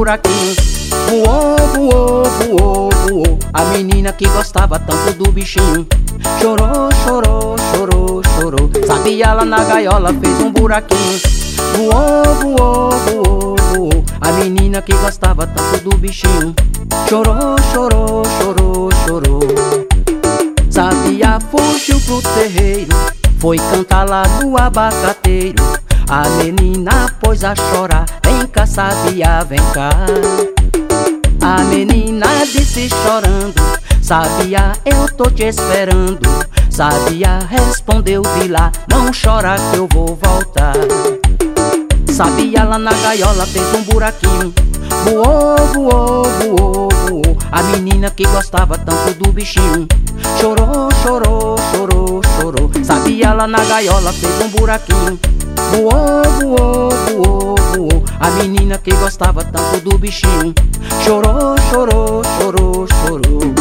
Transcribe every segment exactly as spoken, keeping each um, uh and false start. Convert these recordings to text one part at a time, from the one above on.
buraquinho. Voou, voou, voou, voou. A menina que gostava tanto do bichinho. Chorou, chorou, chorou, chorou. Sabia lá na gaiola fez um buraquinho. Voou, voou, voou, voou. A menina que gostava tanto do bichinho. Chorou, chorou, chorou, chorou. Sabia fugiu pro terreiro, foi cantar lá no abacateiro. A menina pôs a chorar, vem cá Sabia, vem cá. A menina disse chorando, Sabia, eu tô te esperando. Sabia respondeu de lá, não chora que eu vou voltar. Sabia lá na gaiola fez um buraquinho. Voou, voou, voou, voou. A menina que gostava tanto do bichinho. Chorou, chorou, chorou, chorou. Sabia lá na gaiola fez um buraquinho. Voou, voou, voou, voou. A menina que gostava tanto do bichinho. Chorou, chorou, chorou, chorou.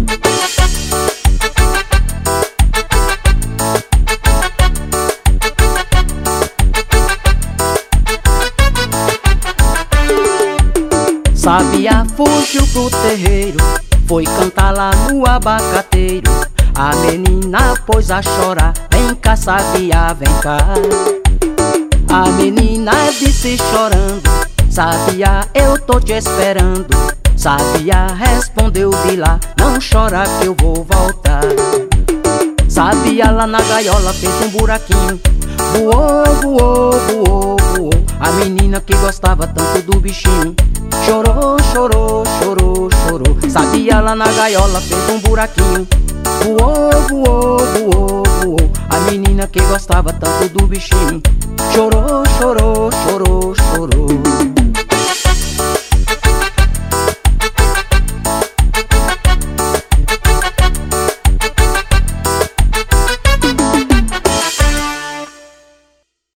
Sabia fugiu pro terreiro, foi cantar lá no abacateiro. A menina pôs a chorar, vem cá Sabia, vem cá. A menina disse chorando, Sabia, eu tô te esperando. Sabia respondeu de lá, não chora que eu vou voltar. Sabia lá na gaiola fez um buraquinho. Voou, voou, voou, voou. A menina que gostava tanto do bichinho. Chorou, chorou, chorou, chorou. Sabia lá na gaiola fez um buraquinho. Voou, voou, voou, voou. A menina que gostava tanto do bichinho. Chorou, chorou, chorou,